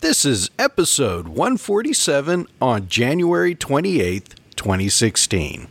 This is episode 147 on January 28th, 2016.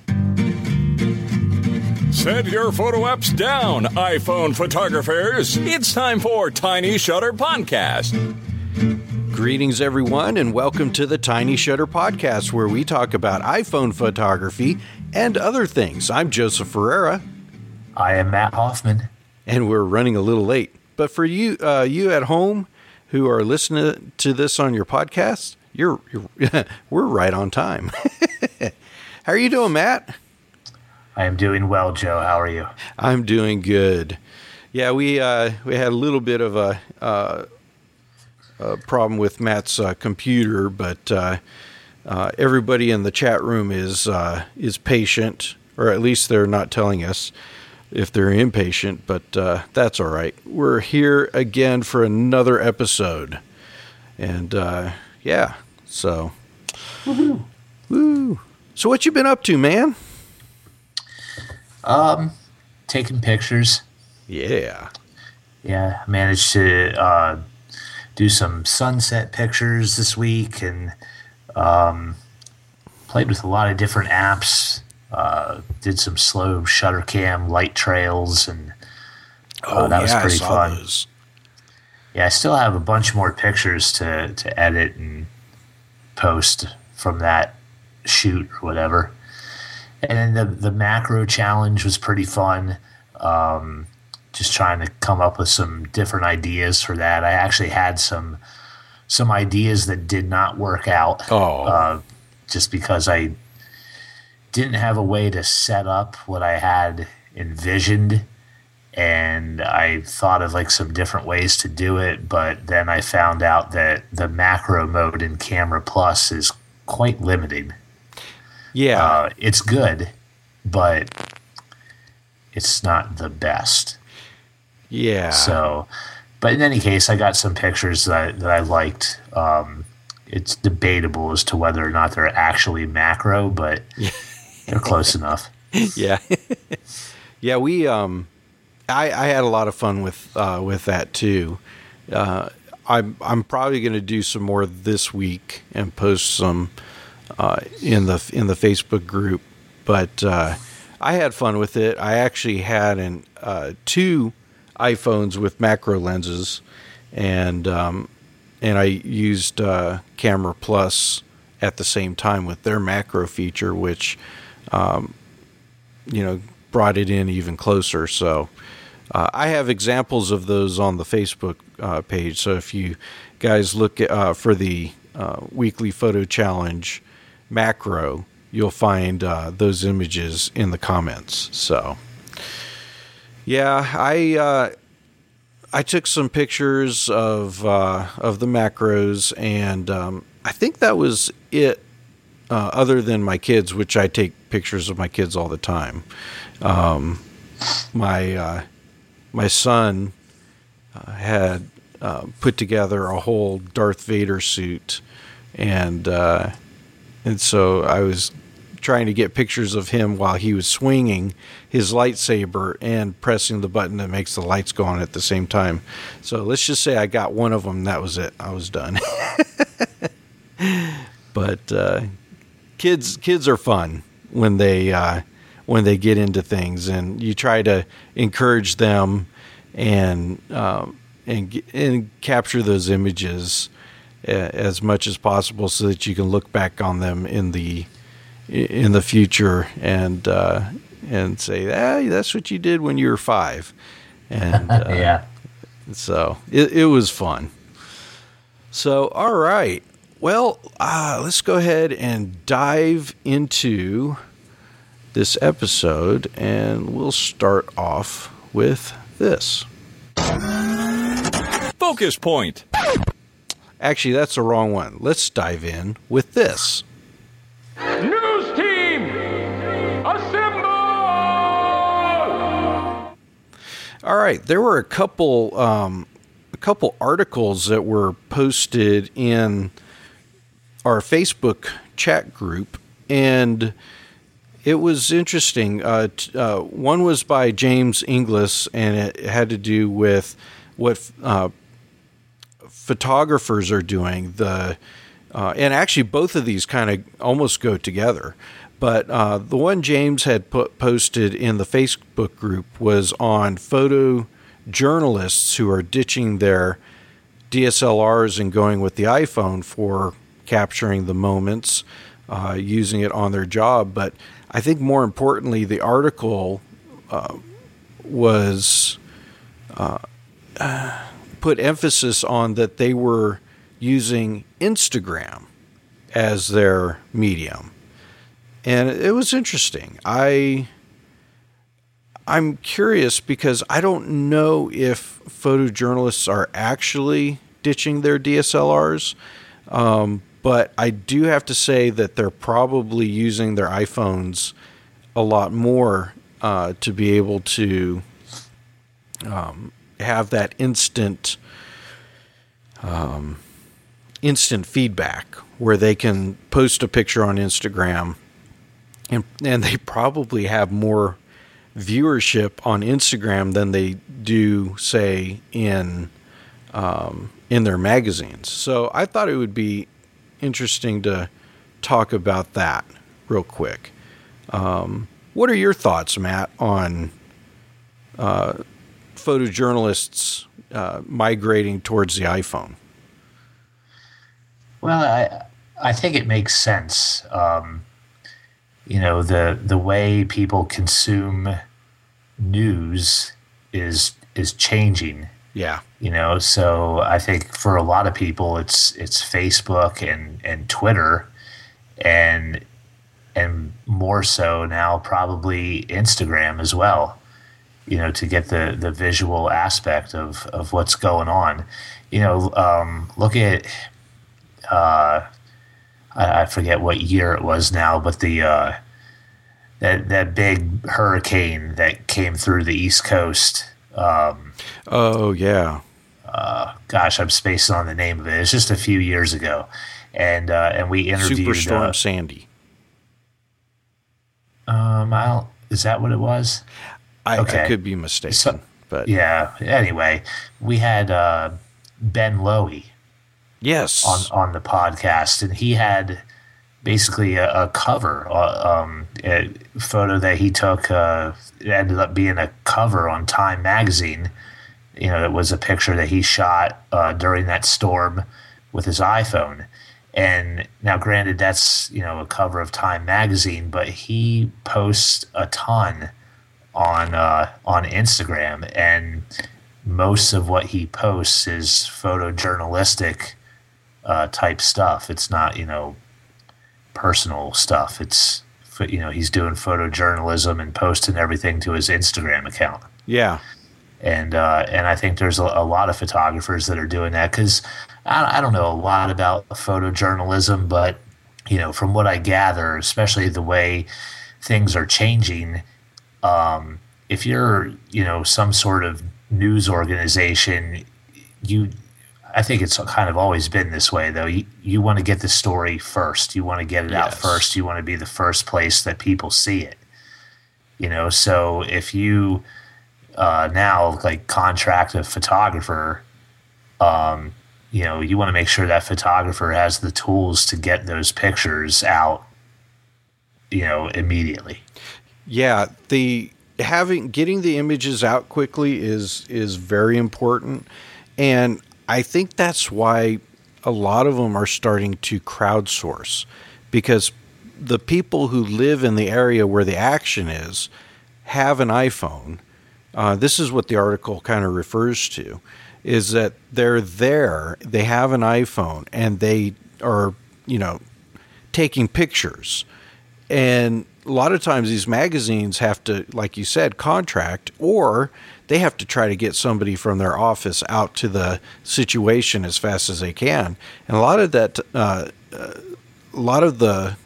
Set your photo apps down, iPhone photographers. It's time for Tiny Shutter Podcast. Greetings, everyone, and welcome to the Tiny Shutter Podcast, where we talk about iPhone photography and other things. I'm Joseph Ferreira. I am Matt Hoffman. And we're running a little late. But for you at home who are listening to this on your podcast, we're right on time. How are you doing, Matt? I am doing well, Joe. How are you? I'm doing good. Yeah, we had a little bit of a problem with Matt's computer, but everybody in the chat room is patient, or at least they're not telling us if they're impatient, but that's all right. We're here again for another episode. And so woohoo. Woo. So what you been up to, man? Taking pictures. Yeah. Yeah, I managed to do some sunset pictures this week and played with a lot of different apps. Did some slow shutter cam light trails, and that was pretty fun. Those. Yeah, I still have a bunch more pictures to edit and post from that shoot or whatever. And then the macro challenge was pretty fun. Just trying to come up with some different ideas for that. I actually had some ideas that did not work out. Just because I didn't have a way to set up what I had envisioned, and I thought of like some different ways to do it, but then I found out that the macro mode in Camera Plus is quite limiting. Yeah. It's good, but it's not the best. Yeah. So, but in any case, I got some pictures that I liked. It's debatable as to whether or not they're actually macro, but they're close enough. Yeah. Yeah, we I had a lot of fun with that too. I'm probably going to do some more this week and post some in the Facebook group, but I had fun with it. I actually had two iPhones with macro lenses, and I used Camera Plus at the same time with their macro feature, which brought it in even closer. So I have examples of those on the Facebook page. So if you guys look for the weekly photo challenge macro, you'll find those images in the comments. So yeah, I took some pictures of the macros, and I think that was it. Other than my kids, which I take pictures of my kids all the time. My son had put together a whole Darth Vader suit, and so I was trying to get pictures of him while he was swinging his lightsaber and pressing the button that makes the lights go on at the same time. So let's just say I got one of them. That was it. I was done. But kids are fun when they get into things, and you try to encourage them and capture those images as much as possible, so that you can look back on them in the future and say, that's what you did when you were 5. And yeah. So it was fun. So all right. Well, let's go ahead and dive into this episode, and we'll start off with this. Focus Point. Actually, that's the wrong one. Let's dive in with this. News team, assemble! All right, there were a couple articles that were posted in our Facebook chat group, and it was interesting. One was by James Inglis, and it had to do with what photographers are doing, and actually both of these kind of almost go together. But the one James had posted in the Facebook group was on photojournalists who are ditching their DSLRs and going with the iPhone for capturing the moments, using it on their job. But I think more importantly, the article was put emphasis on that they were using Instagram as their medium. And it was interesting. I'm curious because I don't know if photojournalists are actually ditching their DSLRs, but I do have to say that they're probably using their iPhones a lot more to be able to have that instant feedback where they can post a picture on Instagram, and they probably have more viewership on Instagram than they do, say, in their magazines. So I thought it would be interesting to talk about that real quick. What are your thoughts, Matt, on photojournalists migrating towards the iPhone? Well, I think it makes sense. The way people consume news is changing. Yeah. So I think for a lot of people it's Facebook and Twitter and more so now probably Instagram as well, to get the visual aspect of what's going on. Look at I forget what year it was now, but the that big hurricane that came through the East Coast. Oh yeah. Gosh, I'm spacing on the name of it. It's just a few years ago, and we interviewed Superstorm Sandy. Is that what it was? I could be mistaken, but yeah. Anyway, we had Ben Lowy. Yes, on the podcast, and he had basically a cover, a photo that he took. It ended up being a cover on Time magazine. It was a picture that he shot during that storm with his iPhone. And now, granted, that's a cover of Time magazine, but he posts a ton on Instagram, and most of what he posts is photojournalistic type stuff. It's not personal stuff. It's he's doing photojournalism and posting everything to his Instagram account. Yeah. And I think there's a lot of photographers that are doing that, because I don't know a lot about photojournalism, but from what I gather, especially the way things are changing, if you're some sort of news organization, I think it's kind of always been this way, though. You want to get the story first. You want to get it out first. You want to be the first place that people see it. So if you now contract a photographer, you want to make sure that photographer has the tools to get those pictures out, immediately. Yeah, getting the images out quickly is very important, and I think that's why a lot of them are starting to crowdsource, because the people who live in the area where the action is have an iPhone. This is what the article kind of refers to, is that they're there, they have an iPhone, and they are, taking pictures. And a lot of times these magazines have to, like you said, contract, or they have to try to get somebody from their office out to the situation as fast as they can. And a lot of that, a lot of the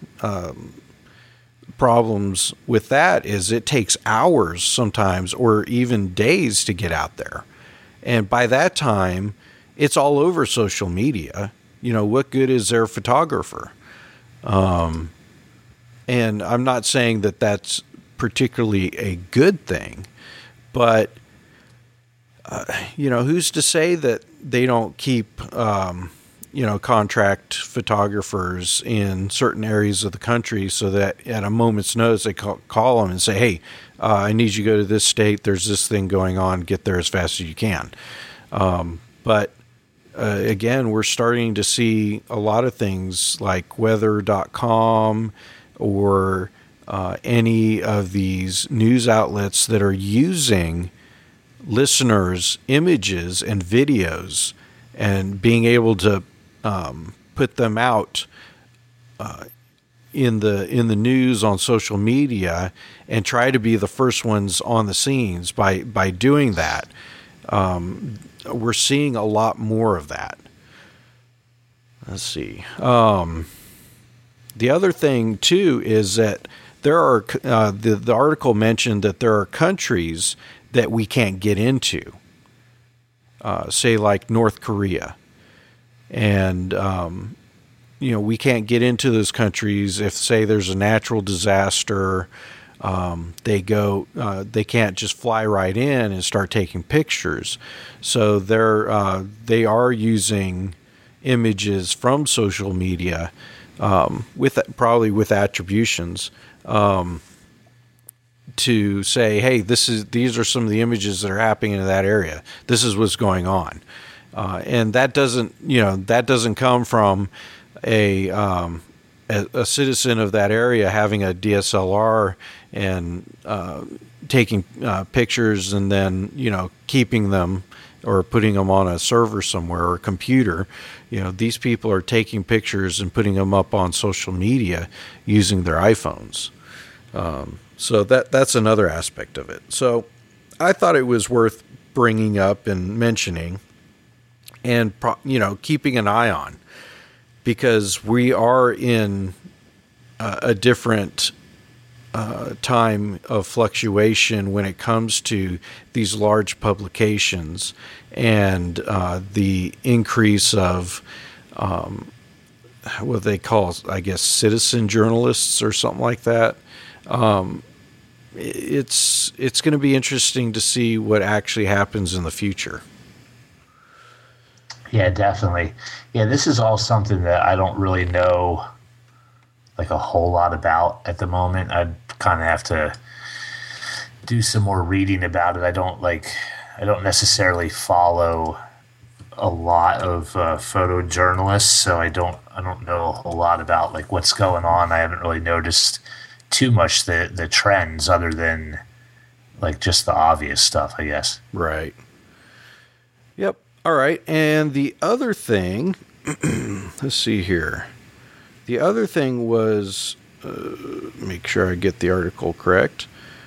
problems with that is it takes hours sometimes, or even days, to get out there. And by that time, it's all over social media. What good is their photographer? And I'm not saying that that's particularly a good thing, but who's to say that they don't keep, contract photographers in certain areas of the country so that at a moment's notice they call them and say, hey, I need you to go to this state. There's this thing going on. Get there as fast as you can. But again, we're starting to see a lot of things like weather.com or any of these news outlets that are using listeners' images and videos and being able to put them out in the news on social media and try to be the first ones on the scenes. By doing that, we're seeing a lot more of that. Let's see. The other thing too is that there are the article mentioned that there are countries that we can't get into, say like North Korea. And, we can't get into those countries if, say, there's a natural disaster. They can't just fly right in and start taking pictures. So they are using images from social media, probably with attributions, to say, hey, these are some of the images that are happening in that area. This is what's going on. And that doesn't come from a citizen of that area having a DSLR and taking pictures and then keeping them or putting them on a server somewhere or a computer. These people are taking pictures and putting them up on social media using their iPhones. So that's another aspect of it. So I thought it was worth bringing up and mentioning, and keeping an eye on, because we are in a different time of fluctuation when it comes to these large publications and the increase of what they call, I guess, citizen journalists or something like that. It's going to be interesting to see what actually happens in the future. Yeah, definitely. Yeah, this is all something that I don't really know like a whole lot about at the moment. I'd kind of have to do some more reading about it. I don't necessarily follow a lot of photojournalists, so I don't know a whole lot about like what's going on. I haven't really noticed too much the trends other than like just the obvious stuff, I guess. Right. Yep. All right. And the other thing, let's see here. The other thing was, make sure I get the article correct.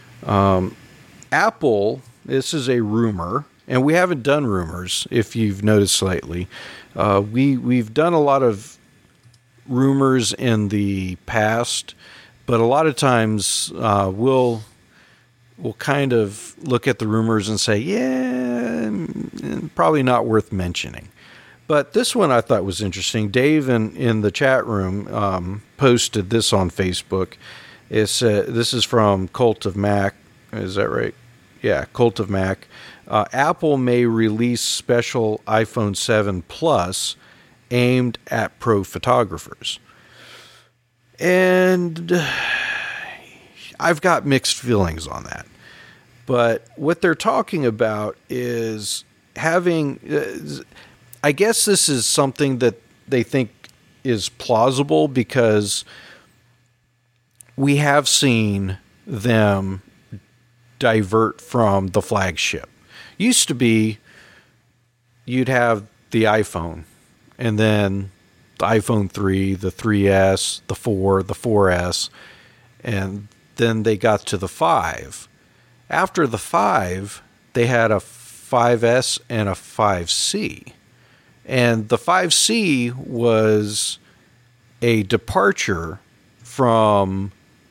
Apple, this is a rumor, and we haven't done rumors, if you've noticed lately. We've done a lot of rumors in the past, but a lot of times we'll kind of look at the rumors and say, yeah, probably not worth mentioning. But this one I thought was interesting. Dave in the chat room posted this on Facebook. This is from Cult of Mac. Is that right? Yeah, Cult of Mac. Apple may release special iPhone 7 Plus aimed at pro photographers. And I've got mixed feelings on that. But what they're talking about is having, I guess this is something that they think is plausible because we have seen them divert from the flagship. Used to be you'd have the iPhone and then the iPhone 3, the 3S, the 4, the 4S, and then they got to the 5. After the 5, they had a 5S and a 5C. And the 5C was a departure from,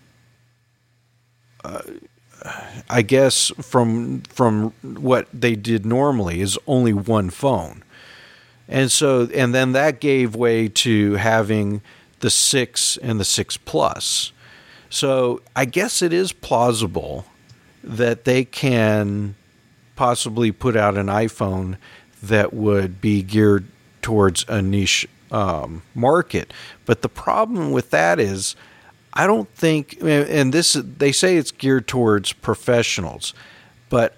I guess, from what they did normally, is only one phone. And then that gave way to having the 6 and the 6 Plus. So I guess it is plausible that they can possibly put out an iPhone that would be geared towards a niche market. But the problem with that is, I don't think, and this, they say it's geared towards professionals, but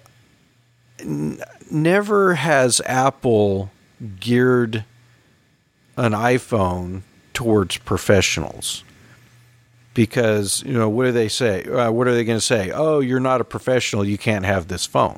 never has Apple geared an iPhone towards professionals. Because, what do they say? What are they going to say? Oh, you're not a professional, you can't have this phone.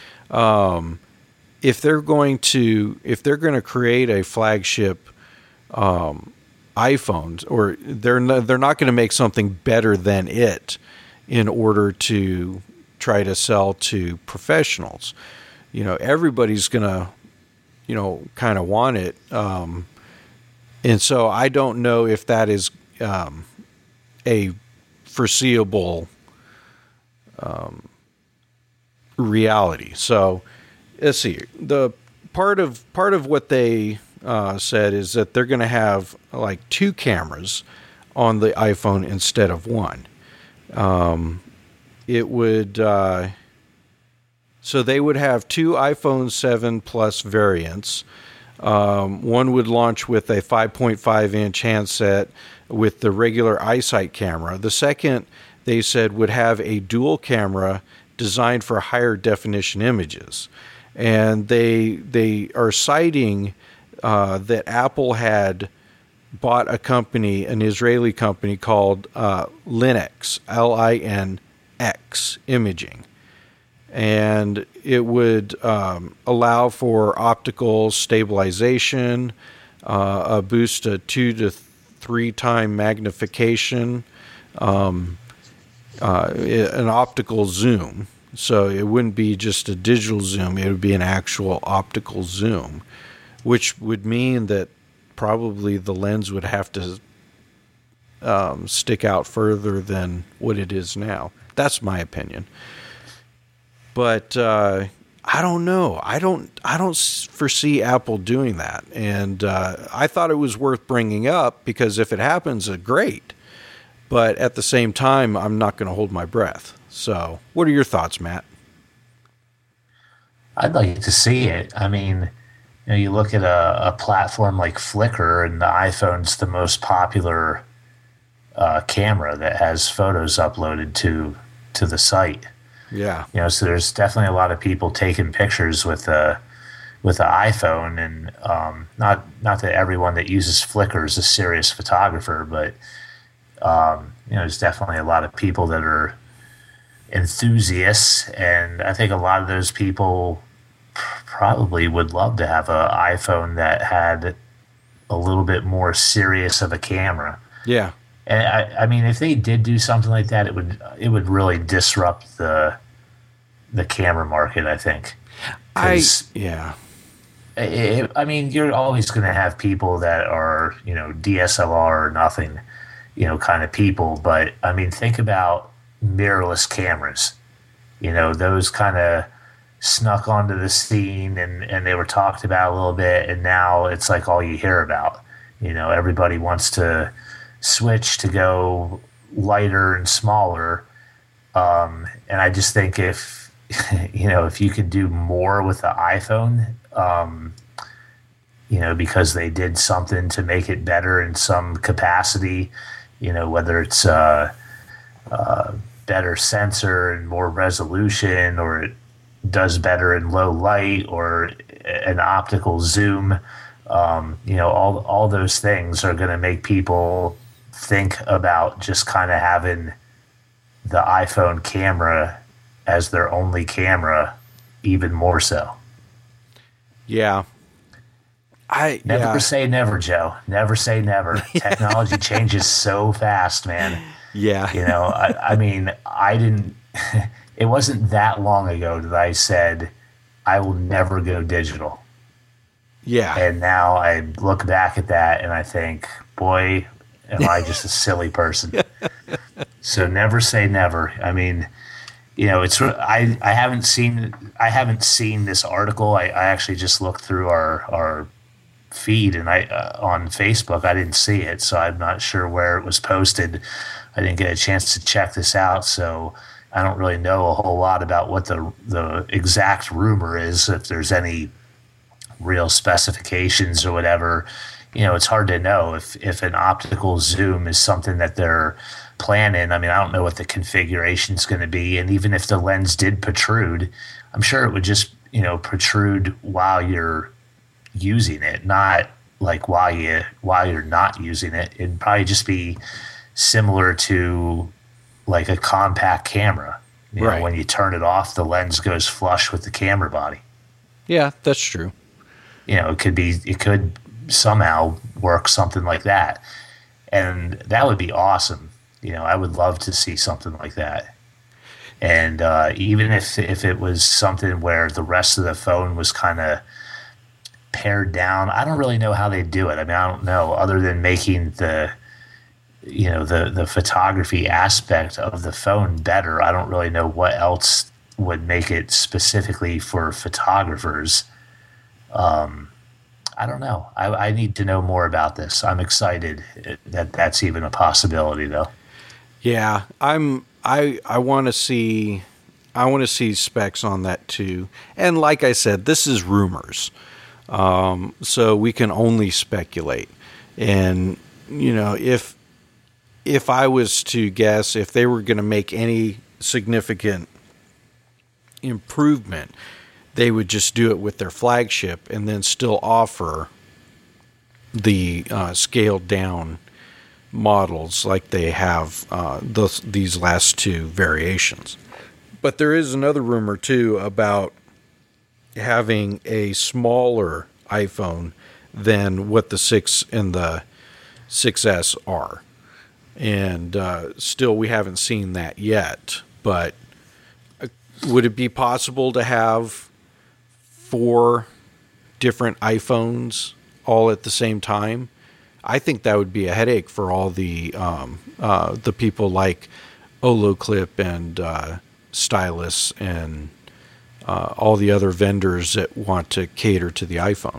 If they're going to create a flagship iPhones, or they're not going to make something better than it in order to try to sell to professionals. Everybody's going to, kind of want it. And so I don't know if that is a foreseeable reality. So let's see. The part of what they said is that they're going to have like 2 cameras on the iPhone instead of 1. It would so they would have 2 iPhone 7 Plus variants. One would launch with a 5.5-inch handset with the regular iSight camera. The second, they said, would have a dual camera designed for higher definition images. And they are citing that Apple had bought a company, an Israeli company called Linx, Linx Imaging. And it would allow for optical stabilization, a boost to 2 to 3 time magnification, an optical zoom. So it wouldn't be just a digital zoom, it would be an actual optical zoom, which would mean that probably the lens would have to stick out further than what it is now. That's my opinion. But I don't know. I don't foresee Apple doing that. And I thought it was worth bringing up because if it happens, great. But at the same time, I'm not going to hold my breath. So what are your thoughts, Matt? I'd like to see it. I mean, you look at a platform like Flickr, and the iPhone's the most popular camera that has photos uploaded to the site. Yeah. So there's definitely a lot of people taking pictures with the iPhone, and not that everyone that uses Flickr is a serious photographer, but there's definitely a lot of people that are enthusiasts, and I think a lot of those people probably would love to have an iPhone that had a little bit more serious of a camera. Yeah. And I mean, if they did do something like that, it would really disrupt the camera market, I think. I mean, you're always going to have people that are, DSLR or nothing, kind of people. But I mean, think about mirrorless cameras. Those kind of snuck onto the scene, and they were talked about a little bit, and now it's like all you hear about. Everybody wants to switch to go lighter and smaller, and I just think if you could do more with the iPhone, because they did something to make it better in some capacity, whether it's better sensor and more resolution, or it does better in low light, or an optical zoom, all those things are going to make people think about just kind of having the iPhone camera as their only camera even more so. Yeah. Never say never, Joe. Never say never. Technology changes so fast, man. Yeah. I mean, it wasn't that long ago that I said, I will never go digital. Yeah. And now I look back at that and I think, boy, am I just a silly person. So never say never. I mean, it's I haven't seen this article. I actually just looked through our feed and on Facebook. I didn't see it, so I'm not sure where it was posted. I didn't get a chance to check this out. So I don't really know a whole lot about what the exact rumor is, if there's any real specifications or whatever. It's hard to know if an optical zoom is something that they're planning. I mean, I don't know what the configuration is going to be. And even if the lens did protrude, I'm sure it would just, protrude while you're using it, not like while you're not using it. It'd probably just be similar to like a compact camera. Right. When you turn it off, the lens goes flush with the camera body. Yeah, that's true. It could somehow work something like that. And that would be awesome. I would love to see something like that. And even if it was something where the rest of the phone was kind of pared down, I don't really know how they do it. I mean, I don't know, other than making the photography aspect of the phone better. I don't really know what else would make it specifically for photographers. I don't know. I need to know more about this. I'm excited that that's even a possibility, though. Yeah, I want to see specs on that too. And like I said, this is rumors, so we can only speculate. And if I was to guess, if they were going to make any significant improvement, they would just do it with their flagship and then still offer the scaled down models like they have these last two variations. But there is another rumor too about having a smaller iPhone than what the 6 and the 6S are. And still we haven't seen that yet. But would it be possible to have 4 different iPhones all at the same time? I think that would be a headache for all the people like Olloclip and Stylus and all the other vendors that want to cater to the iPhone.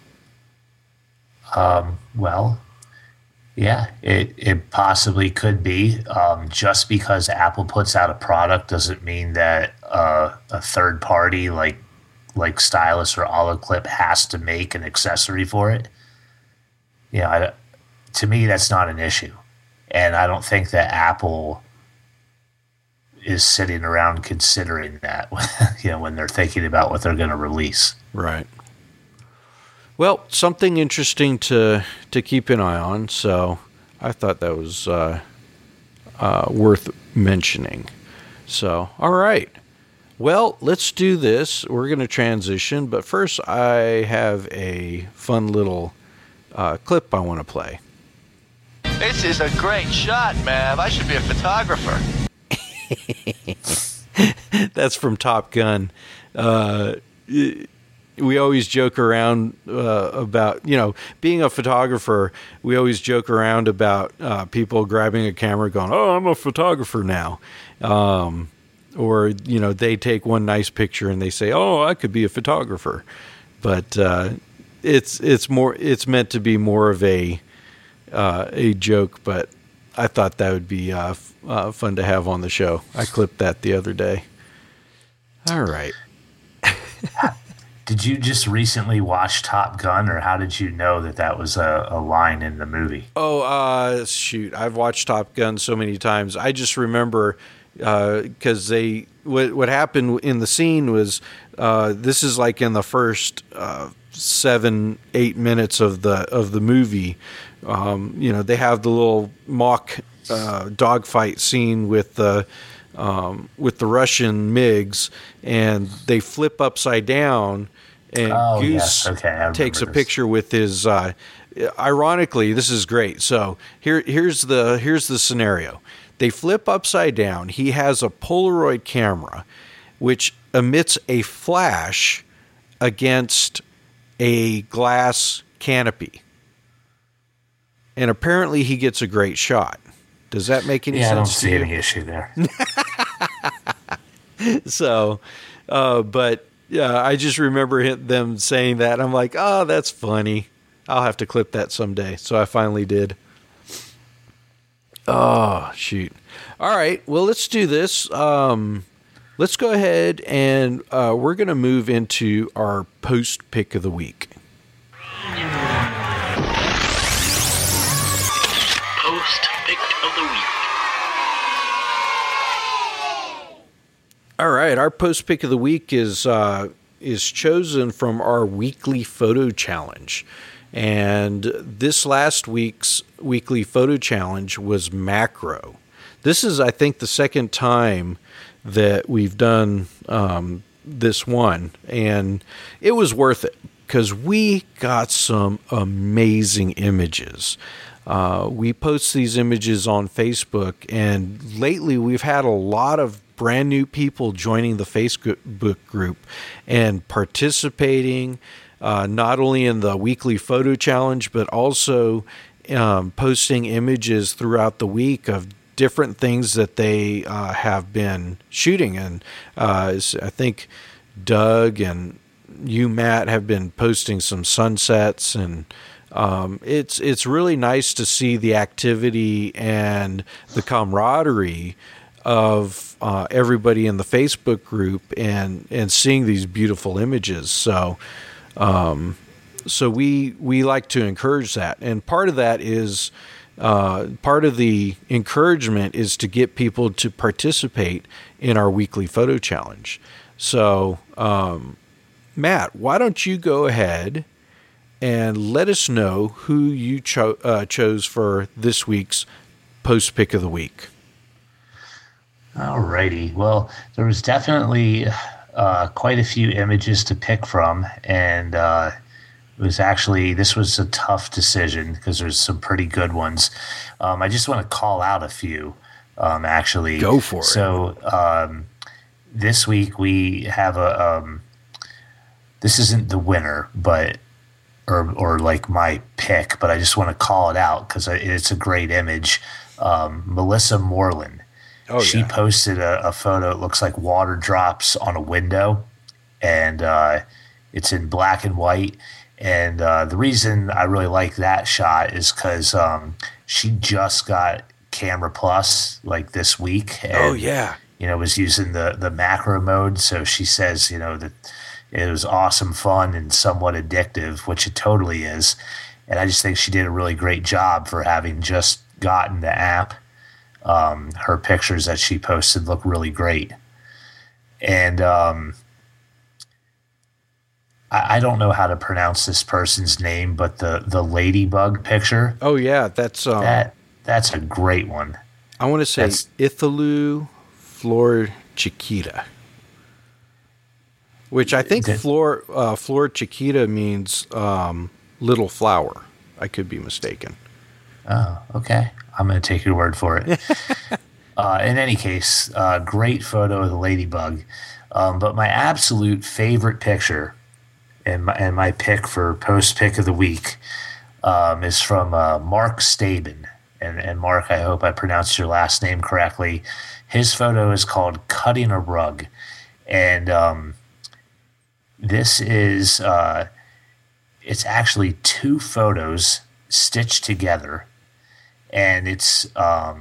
Well, yeah, it possibly could be. Just because Apple puts out a product doesn't mean that a third party like Stylus or Olloclip has to make an accessory for it. To me, that's not an issue. And I don't think that Apple is sitting around considering that, when they're thinking about what they're going to release. Right. Well, something interesting to keep an eye on. So I thought that was worth mentioning. So, all right. Well, let's do this. We're going to transition. But first, I have a fun little clip I want to play. This is a great shot, Mav. I should be a photographer. That's from Top Gun. We always joke around about, being a photographer, we always joke around about people grabbing a camera going, oh, I'm a photographer now. Or, they take one nice picture and they say, oh, I could be a photographer. But it's meant to be more of a joke, but I thought that would be fun to have on the show. I clipped that the other day. All right. Did you just recently watch Top Gun, or how did you know that was a line in the movie? Oh, shoot. I've watched Top Gun so many times. I just remember because what happened in the scene was this is like in the first 7-8 minutes of the movie. They have the little mock dogfight scene with the Russian MiGs, and they flip upside down, and Goose takes a picture with his. Ironically, this is great. So here's the scenario. They flip upside down. He has a Polaroid camera, which emits a flash against a glass canopy. And apparently he gets a great shot. Does that make any sense? Yeah, I don't see any issue there. So, but yeah, I just remember them saying that. And I'm like, oh, that's funny. I'll have to clip that someday. So I finally did. Oh, shoot. All right. Well, let's do this. Let's go ahead and we're going to move into our post pick of the week. Post pick of the week. All right. Our post pick of the week is chosen from our weekly photo challenge. And this last week's weekly photo challenge was macro. This is, I think, the second time that we've done this one, and it was worth it because we got some amazing images. We post these images on Facebook, and lately we've had a lot of brand new people joining the Facebook group and participating, not only in the weekly photo challenge, but also posting images throughout the week of different things that they have been shooting. And I think Doug and you, Matt, have been posting some sunsets, and it's really nice to see the activity and the camaraderie of everybody in the Facebook group and seeing these beautiful images. So we like to encourage that, and part of that is part of the encouragement is to get people to participate in our weekly photo challenge. So, Matt, why don't you go ahead and let us know who you chose for this week's post pick of the week? Alrighty. Well, there was definitely quite a few images to pick from, and this was a tough decision because there's some pretty good ones. I just want to call out a few, actually. Go for it. So this week we have this isn't the winner, but or like my pick, but I just want to call it out because it's a great image. Melissa Moreland. She posted a photo. It looks like water drops on a window, and it's in black and white. And the reason I really like that shot is because she just got Camera Plus like this week. And, was using the macro mode. So she says, that it was awesome fun and somewhat addictive, which it totally is. And I just think she did a really great job for having just gotten the app. Her pictures that she posted look really great. And I don't know how to pronounce this person's name, but the ladybug picture. Oh yeah, that's a great one. I want to say Ithalu florchiquita, which I think florchiquita means little flower. I could be mistaken. Oh, okay. I'm going to take your word for it. In any case, great photo of the ladybug. But my absolute favorite picture and my pick for post pick of the week is from Mark Staben. And Mark, I hope I pronounced your last name correctly. His photo is called Cutting a Rug. And this is, it's actually two photos stitched together. And it's a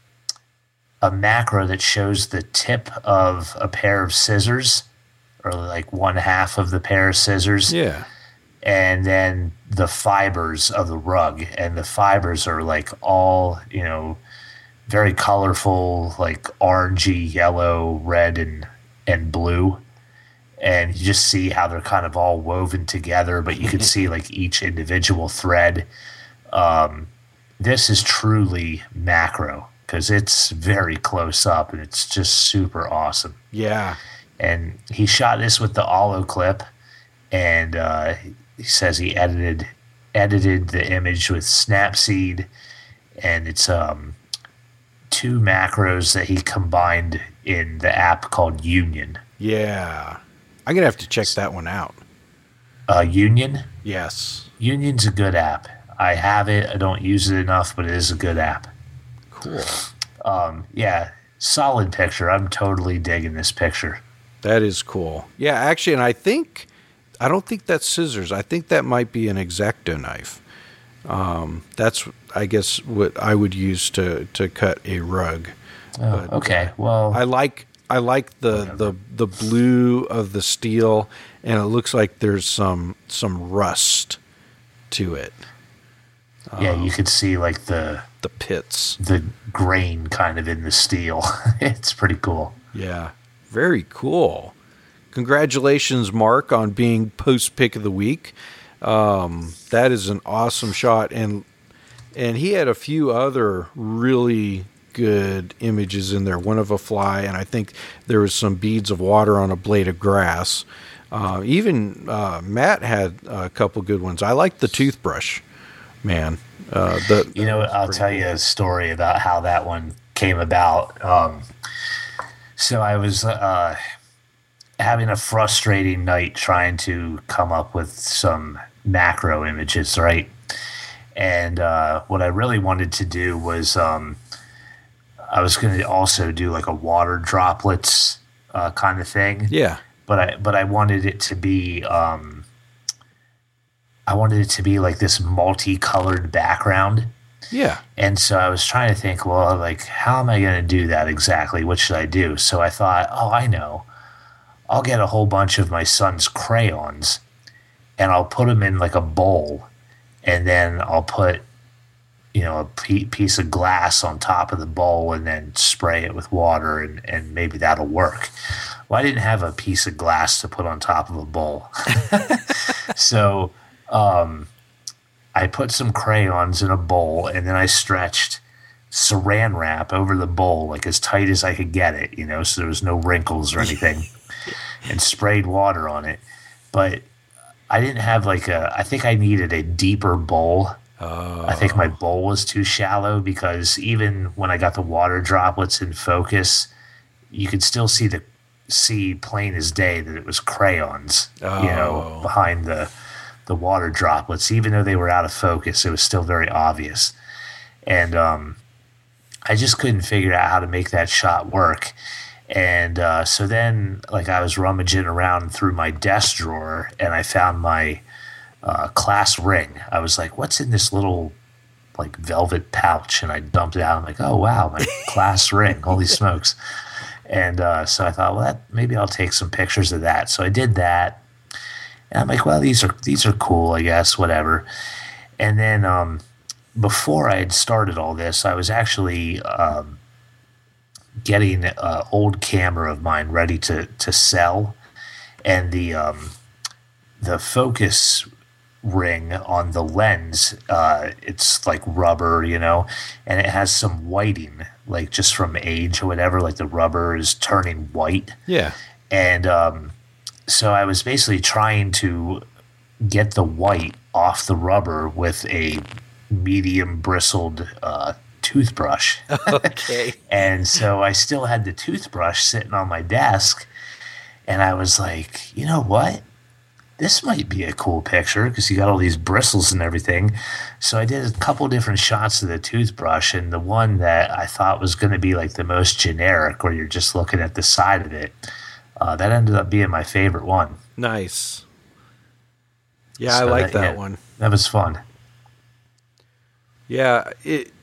macro that shows the tip of a pair of scissors, or like one half of the pair of scissors. Yeah. And then the fibers of the rug. And the fibers are like all, very colorful, like orangey, yellow, red, and blue. And you just see how they're kind of all woven together, but you can see like each individual thread. This is truly macro because it's very close up and it's just super awesome. Yeah. And he shot this with the Olo clip, and he says he edited the image with Snapseed, and it's two macros that he combined in the app called Union. Yeah. I'm going to have to check that one out. Union? Yes. Union's a good app. I have it. I don't use it enough, but it is a good app. Cool. Yeah, solid picture. I'm totally digging this picture. That is cool. Yeah, actually, and I don't think that's scissors. I think that might be an X-Acto knife. That's, I guess, what I would use to cut a rug. Oh, okay. Well, I like the blue of the steel, and it looks like there's some rust to it. Yeah, you could see like the pits, the grain kind of in the steel. It's pretty cool. Yeah, very cool. Congratulations, Mark, on being post pick of the week. That is an awesome shot, and he had a few other really good images in there. One of a fly, and I think there was some beads of water on a blade of grass. Even Matt had a couple good ones. I like the toothbrush, man. I'll tell you a story about how that one came about. So I was having a frustrating night trying to come up with some macro images, right? And what I really wanted to do was I was going to also do like a water droplets kind of thing. Yeah. But I wanted it to be like this multicolored background. Yeah. And so I was trying to think, well, like, how am I going to do that exactly? What should I do? So I thought, I know. I'll get a whole bunch of my son's crayons and I'll put them in like a bowl, and then I'll put, a piece of glass on top of the bowl and then spray it with water, and maybe that'll work. Well, I didn't have a piece of glass to put on top of a bowl. So I put some crayons in a bowl, and then I stretched saran wrap over the bowl like as tight as I could get it, so there was no wrinkles or anything, and sprayed water on it. But I didn't have I think I needed a deeper bowl. Oh. I think my bowl was too shallow, because even when I got the water droplets in focus, you could still see plain as day that it was crayons, behind the water droplets. Even though they were out of focus, it was still very obvious. And I just couldn't figure out how to make that shot work. And so then, I was rummaging around through my desk drawer, and I found my class ring. I was like, what's in this little velvet pouch? And I dumped it out. I'm like, oh wow, my class ring, holy smokes. And so I thought, well, maybe I'll take some pictures of that. So I did that, and I'm like, well, these are cool, I guess, whatever. And then before I had started all this, I was actually getting an old camera of mine ready to sell, and the focus ring on the lens, it's like rubber, and it has some whiting, just from age or whatever, the rubber is turning white. Yeah. And so I was basically trying to get the white off the rubber with a medium bristled toothbrush. Okay. And so I still had the toothbrush sitting on my desk, and I was like, you know what? This might be a cool picture, because you got all these bristles and everything. So I did a couple different shots of the toothbrush, and the one that I thought was going to be the most generic, where you're just looking at the side of it, that ended up being my favorite one. Nice. Yeah, so I like that one. That was fun. Yeah.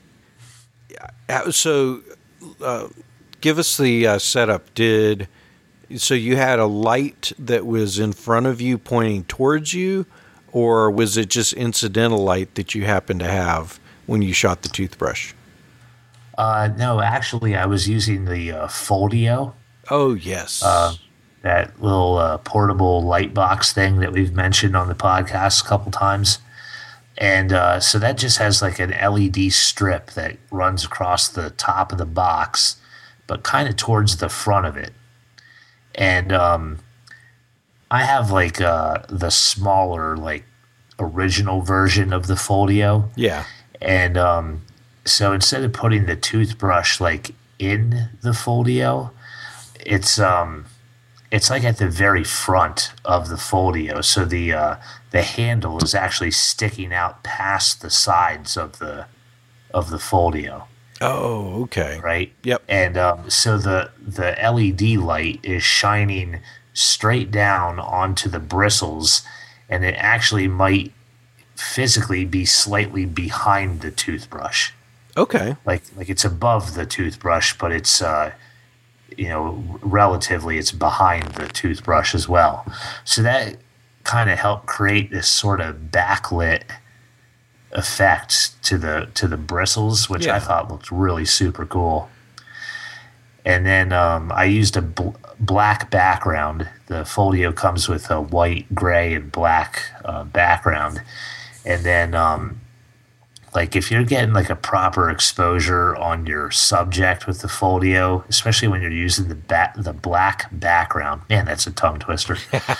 So give us the setup. So you had a light that was in front of you pointing towards you, or was it just incidental light that you happened to have when you shot the toothbrush? No, actually, I was using the Foldio. Oh, yes. That little portable light box thing that we've mentioned on the podcast a couple times. And so that just has an LED strip that runs across the top of the box, but kind of towards the front of it. And I have the smaller original version of the Foldio. Yeah. And so instead of putting the toothbrush in the Foldio, it's at the very front of the Foldio. So the handle is actually sticking out past the sides of the Foldio. Oh, okay. Right? Yep. And so the LED light is shining straight down onto the bristles, and it actually might physically be slightly behind the toothbrush. Okay. Like it's above the toothbrush, but it's relatively it's behind the toothbrush as well. So that kind of helped create this sort of backlit effect to the bristles, which I thought looked really super cool. And then I used a black background. The Folio comes with a white, gray, and black background. And then, if you're getting like a proper exposure on your subject with the Folio, especially when you're using the black background, man, that's a tongue twister.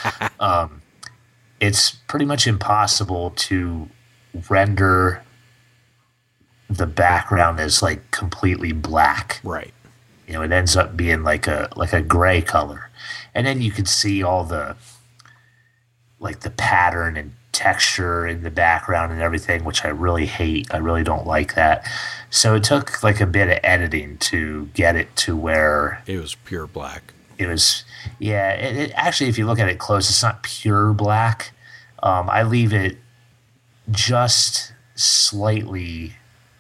It's pretty much impossible to render the background as like completely black. Right. It ends up being like a gray color. And then you can see all the pattern and texture in the background and everything, which I really hate. I really don't like that. So it took like a bit of editing to get it to where it was pure black. It was, it actually, if you look at it close, it's not pure black. I leave it just slightly,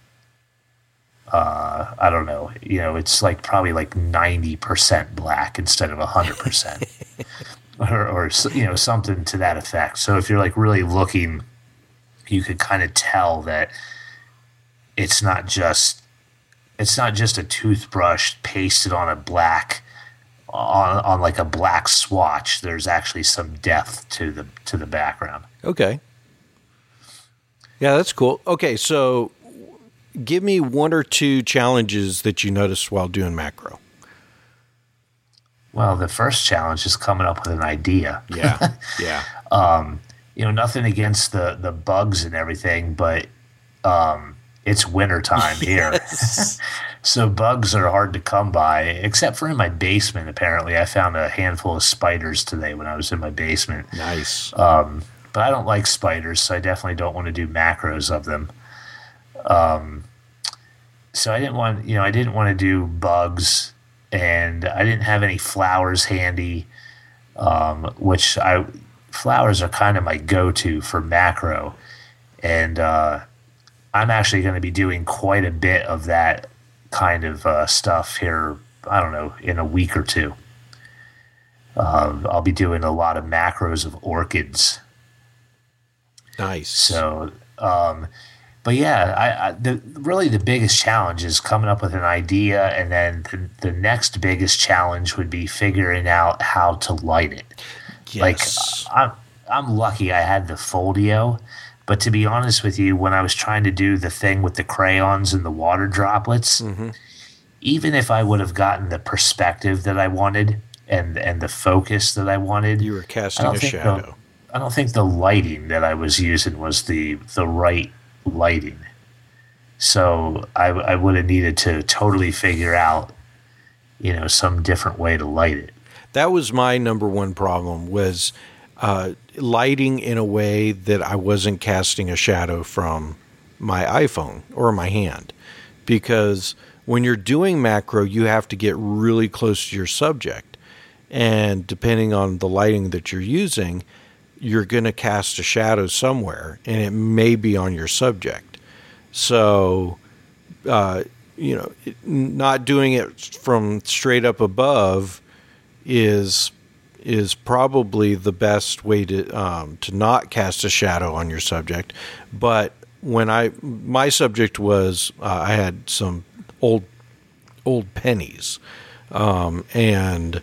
I don't know, it's like probably like 90% black instead of 100%. or something to that effect. So if you're like really looking, you could kind of tell that it's not just a toothbrush pasted on a black on like a black swatch. There's actually some depth to the background. Okay. Yeah, that's cool. Okay, so give me one or two challenges that you noticed while doing macro. Well, the first challenge is coming up with an idea. Yeah, yeah. Nothing against the bugs and everything, but it's wintertime here. So bugs are hard to come by, except for in my basement, apparently. I found a handful of spiders today when I was in my basement. Nice. But I don't like spiders, so I definitely don't want to do macros of them. So I didn't want to do bugs, and I didn't have any flowers handy, flowers are kind of my go-to for macro. And I'm actually going to be doing quite a bit of that kind of stuff here, I don't know, in a week or two. I'll be doing a lot of macros of orchids. Nice. So, but yeah, really the biggest challenge is coming up with an idea, and then the next biggest challenge would be figuring out how to light it. Yes. Like, I'm lucky I had the Folio, but to be honest with you, when I was trying to do the thing with the crayons and the water droplets, even if I would have gotten the perspective that I wanted and the focus that I wanted, you were casting a shadow. I don't think the lighting that I was using was the right lighting. So I would have needed to totally figure out, some different way to light it. That was my number one problem, was lighting in a way that I wasn't casting a shadow from my iPhone or my hand. Because when you're doing macro, you have to get really close to your subject. And depending on the lighting that you're using, you're going to cast a shadow somewhere, and it may be on your subject. So, not doing it from straight up above is probably the best way to not cast a shadow on your subject. But when my subject was, I had some old pennies, and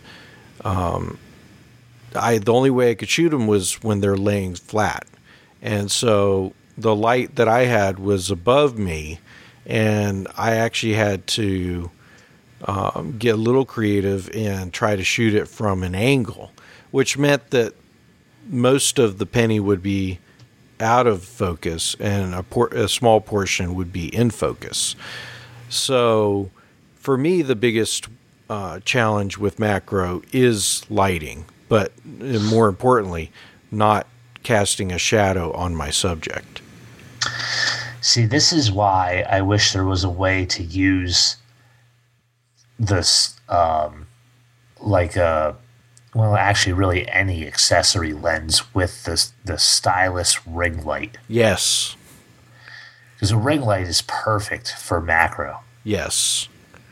the only way I could shoot them was when they're laying flat. And so the light that I had was above me, and I actually had to get a little creative and try to shoot it from an angle, which meant that most of the penny would be out of focus and a small portion would be in focus. So for me, the biggest challenge with macro is lighting, but more importantly, not casting a shadow on my subject. See, this is why I wish there was a way to use this, like a Well, actually, really any accessory lens with the stylus ring light. Yes. Because a ring light is perfect for macro. Yes.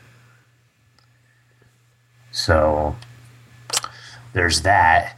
So there's that.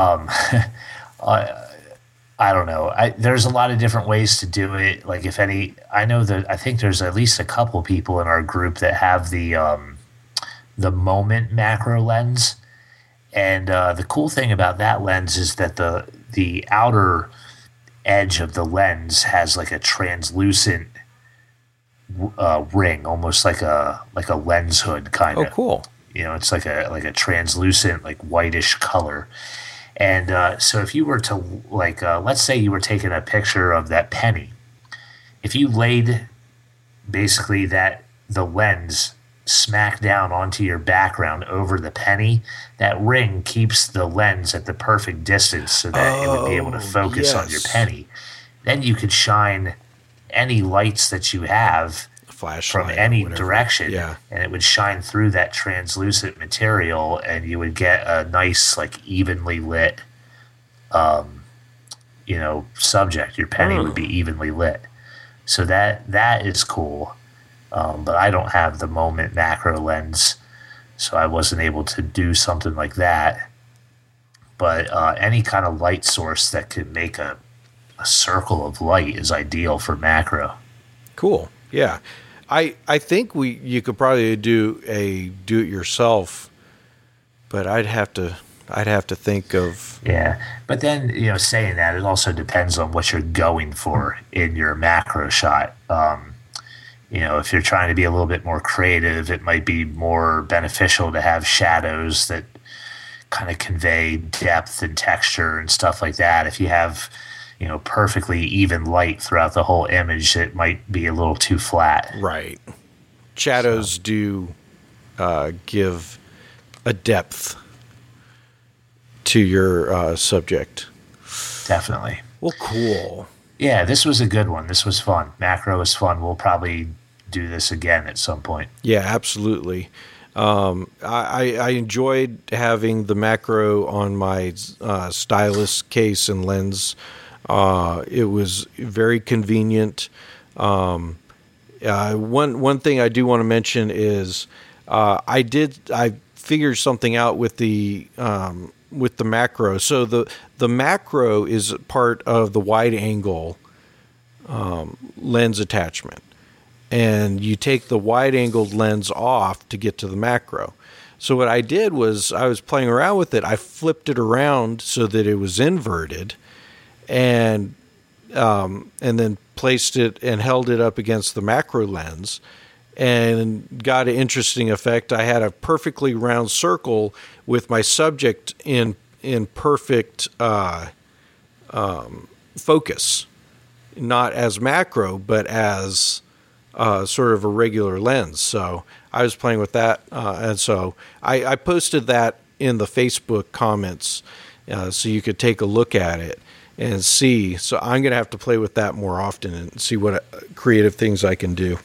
I don't know. There's a lot of different ways to do it. Like I think there's at least a couple people in our group that have the Moment macro lens. And the cool thing about that lens is that the outer edge of the lens has like a translucent ring, almost like a lens hood kind of. Oh, cool. It's like a translucent, like whitish color. And so if you were to let's say you were taking a picture of that penny, if you laid basically the lens smack down onto your background over the penny, that ring keeps the lens at the perfect distance so that it would be able to focus on your penny. Then you could shine any lights that you have from any direction, and it would shine through that translucent material, and you would get a nice, like, evenly lit, subject. Your penny would be evenly lit. So that is cool. But I don't have the Moment macro lens, so I wasn't able to do something like that. But any kind of light source that could make a circle of light is ideal for macro. Cool. Yeah. I think you could probably do a do-it-yourself, but I'd have to think of. Yeah, but then saying that, it also depends on what you're going for in your macro shot. If you're trying to be a little bit more creative, it might be more beneficial to have shadows that kind of convey depth and texture and stuff like that. If you have perfectly even light throughout the whole image, it might be a little too flat. Right. Shadows do give a depth to your subject. Definitely. Well, cool. Yeah, this was a good one. This was fun. Macro was fun. We'll probably do this again at some point. Yeah, absolutely. I enjoyed having the macro on my stylus case and lens. It was very convenient. One thing I do want to mention is I figured something out with the macro. So the macro is part of the wide angle lens attachment, and you take the wide angled lens off to get to the macro. So what I did was I was playing around with it. I flipped it around so that it was inverted, and then placed it and held it up against the macro lens, and got an interesting effect. I had a perfectly round circle with my subject in perfect focus, not as macro, but as sort of a regular lens. So I was playing with that, and so I posted that in the Facebook comments so you could take a look at it and see. So I'm going to have to play with that more often and see what creative things I can do.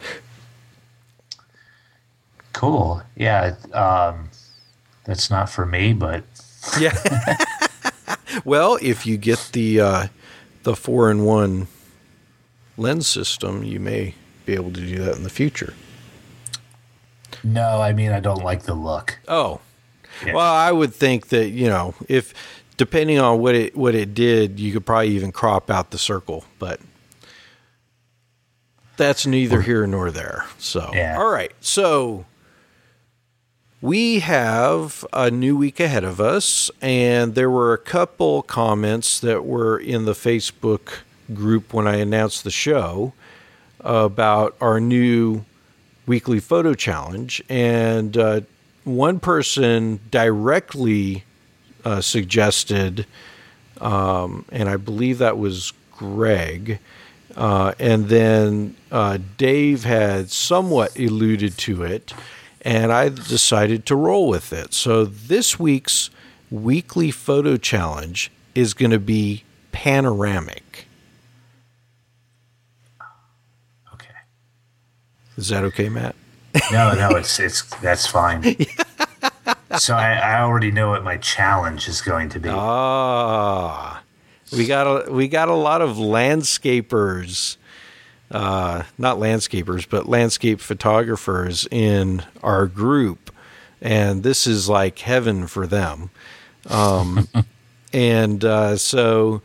Cool. Yeah. That's not for me, but yeah. Well, if you get the 4-in-1 lens system, you may be able to do that in the future. No, I mean, I don't like the look. Oh, yeah. Well, I would think that, if depending on what it did, you could probably even crop out the circle, but that's neither here nor there. So, yeah. All right. So we have a new week ahead of us, and there were a couple comments that were in the Facebook group when I announced the show about our new weekly photo challenge. And one person directly suggested, and I believe that was Greg, and then Dave had somewhat alluded to it, and I decided to roll with it. So this week's weekly photo challenge is going to be panoramic. Okay. Is that okay, Matt? No, it's that's fine. So I already know what my challenge is going to be. We got a lot of landscapers, not landscapers, but landscape photographers in our group, and this is like heaven for them. So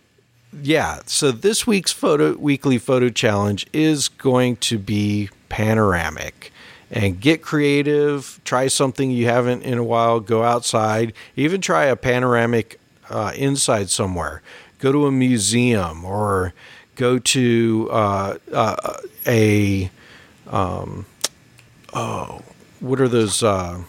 this week's weekly photo challenge is going to be panoramic. And get creative, try something you haven't in a while, go outside, even try a panoramic inside somewhere. Go to a museum or go to what are those,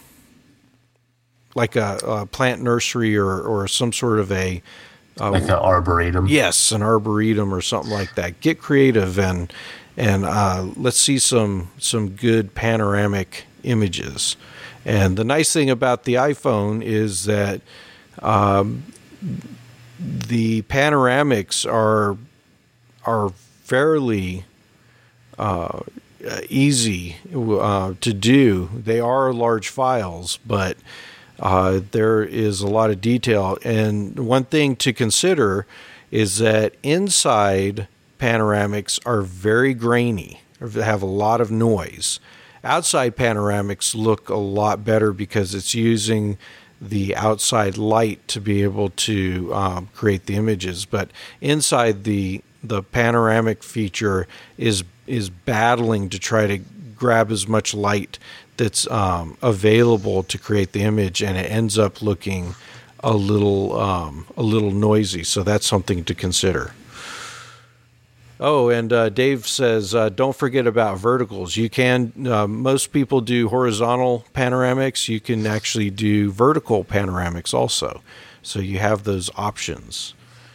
like a plant nursery or some sort of like an arboretum. Yes, an arboretum or something like that. Get creative and let's see some good panoramic images. And the nice thing about the iPhone is that the panoramics are fairly easy to do. They are large files, but there is a lot of detail. And one thing to consider is that inside panoramics are very grainy, or have a lot of noise. Outside panoramics look a lot better because it's using the outside light to be able to create the images. But inside the panoramic feature is battling to try to grab as much light that's available to create the image, and it ends up looking a little noisy. So that's something to consider. Oh, and Dave says, don't forget about verticals. You can, most people do horizontal panoramics. You can actually do vertical panoramics also. So you have those options.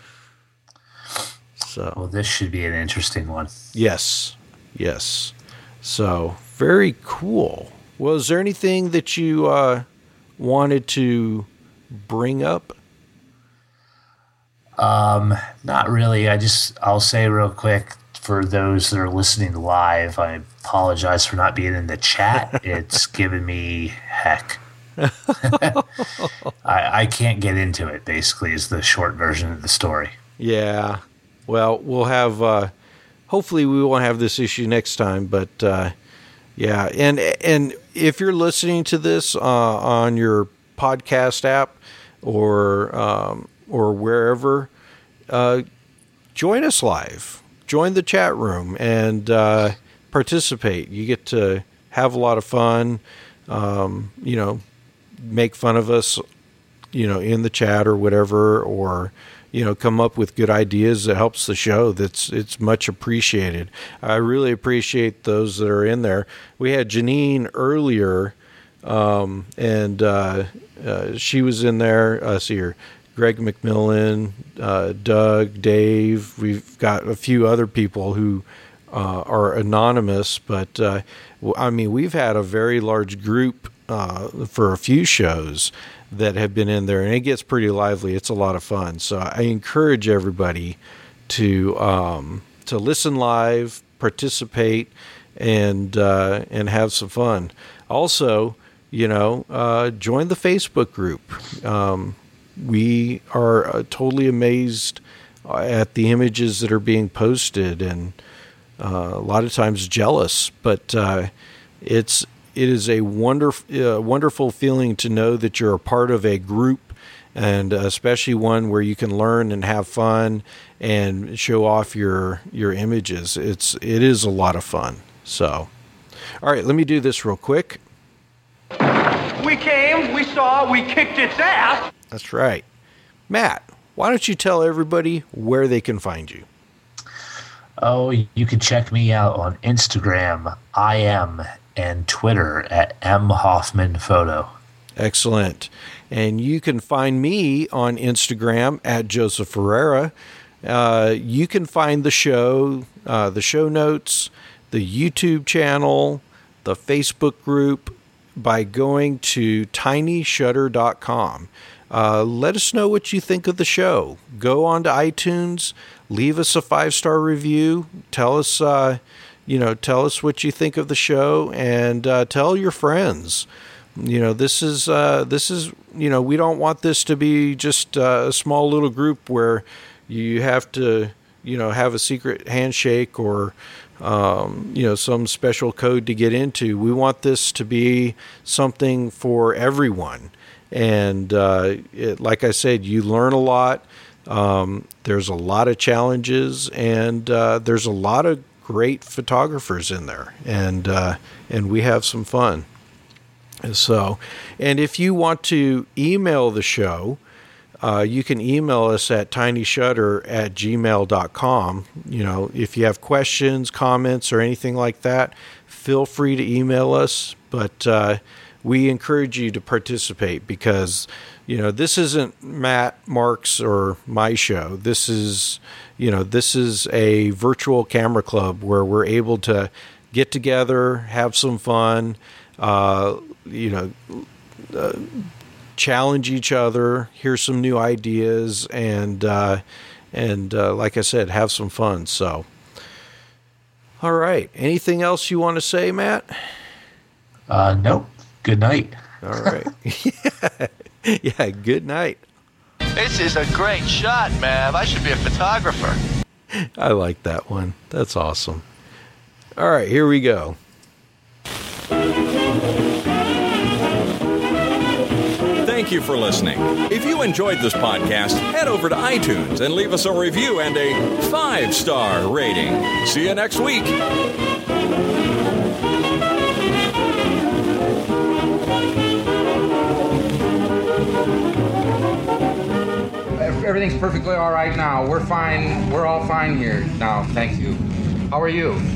So, well, this should be an interesting one. Yes. So very cool. Well, is there anything that you wanted to bring up? Not really. I'll say real quick for those that are listening live, I apologize for not being in the chat. It's given me heck. I can't get into it, basically, is the short version of the story. Yeah. Well, we'll have, hopefully we won't have this issue next time, but, yeah. And if you're listening to this, on your podcast app or wherever, join us live. Join the chat room and participate. You get to have a lot of fun. Make fun of us, in the chat or whatever, or come up with good ideas that helps the show. It's much appreciated. I really appreciate those that are in there. We had Janine earlier, and she was in there. See her. Greg McMillan, Doug, Dave. We've got a few other people who are anonymous, but we've had a very large group for a few shows that have been in there, and it gets pretty lively. It's a lot of fun. So I encourage everybody to listen live, participate, and have some fun. Also, join the Facebook group. We are totally amazed at the images that are being posted, and a lot of times jealous. But it is a wonderful feeling to know that you're a part of a group, and especially one where you can learn and have fun and show off your images. It is a lot of fun. So, all right, let me do this real quick. We came, we saw, we kicked its ass. That's right. Matt, why don't you tell everybody where they can find you? Oh, you can check me out on Instagram, and Twitter at mhoffmanphoto. Excellent. And you can find me on Instagram at Joseph Ferreira. You can find the show notes, the YouTube channel, the Facebook group by going to tinyshutter.com. Let us know what you think of the show. Go on to iTunes, leave us a 5-star review. Tell us what you think of the show, and tell your friends. This is we don't want this to be just a small little group where you have to, have a secret handshake or, some special code to get into. We want this to be something for everyone. And like I said, you learn a lot. There's a lot of challenges, and there's a lot of great photographers in there, and we have some fun. So, and if you want to email the show, you can email us at tinyshutter@gmail.com. If you have questions, comments, or anything like that, feel free to email us. But we encourage you to participate because, this isn't Matt, Mark's, or my show. This is a virtual camera club where we're able to get together, have some fun, challenge each other, hear some new ideas, and like I said, have some fun. So, all right. Anything else you want to say, Matt? Nope. Good night. All right. Yeah, good night. This is a great shot, Mav. I should be a photographer. I like that one. That's awesome. All right, here we go. Thank you for listening. If you enjoyed this podcast, head over to iTunes and leave us a review and a 5-star rating. See you next week. Everything's perfectly all right now. We're fine. We're all fine here now. Thank you. How are you?